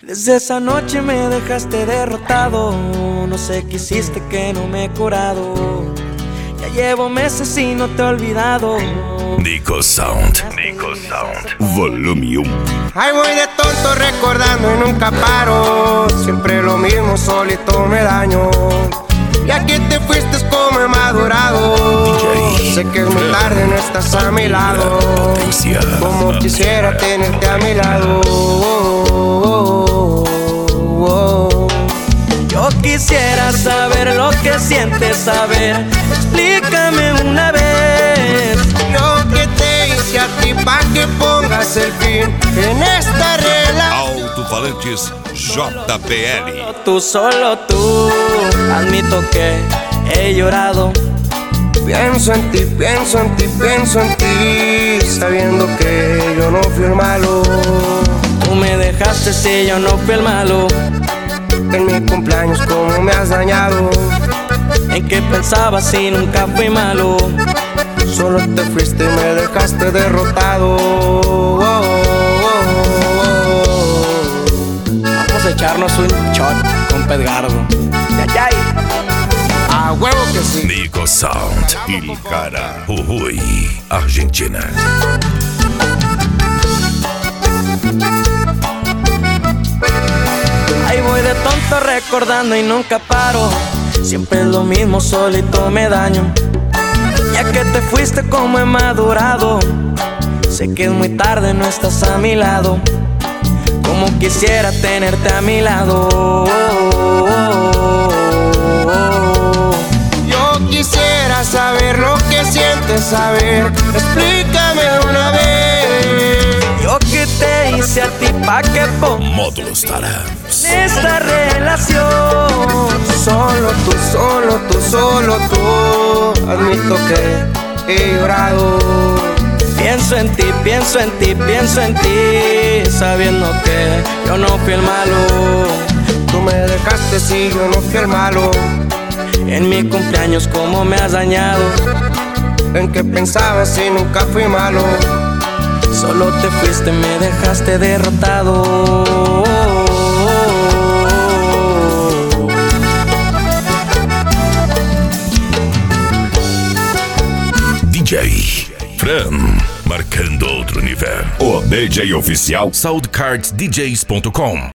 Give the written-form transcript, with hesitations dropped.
Desde esa noche me dejaste derrotado. No sé qué hiciste que no me he curado. Ya llevo meses y no te he olvidado. Nico Sound Volume 1. Ahí voy de tonto recordando y nunca paro. Siempre lo mismo, solito me daño. Ya que te fuiste como he madurado. Sé que es muy tarde, no estás a mi lado. Como quisiera tenerte a mi lado. Yo quisiera saber lo que sientes, saber. Explícame una vez. Yo que te hice a ti pa' que pongas el fin en esta relación. Alto-falantes JBL. Solo tú, admito que he llorado. Pienso en ti, pienso en ti, pienso en ti, sabiendo que yo no fui el malo. Tú me dejaste si yo no fui el malo. En mi cumpleaños cómo me has dañado. ¿En qué pensabas si nunca fui malo? Solo te fuiste y me dejaste derrotado. Vamos a echarnos un shot con Pedgardo. ¡Yay! A huevo que sí. Nico Sound, Il Cara, Jujuy, Argentina. Ahí voy de tonto recordando y nunca paro. Siempre es lo mismo, solito me daño. Ya que te fuiste como he madurado. Sé que es muy tarde, no estás a mi lado. Como quisiera tenerte a mi lado. Yo quisiera saber lo que sientes, saber. Explícame una vez. Yo que te hice a ti pa' que Módulos Tarams. esta relación. Solo tú, solo tú, solo tú. Admito que he llorado. Pienso en ti, pienso en ti, pienso en ti, sabiendo que yo no fui el malo. Tú me dejaste si yo no fui el malo. En mi cumpleaños cómo me has dañado. En qué pensabas si nunca fui malo. Solo te fuiste, me dejaste derrotado. DJ Fran, marcando outro nível. O DJ oficial SoundCardsDJs.com.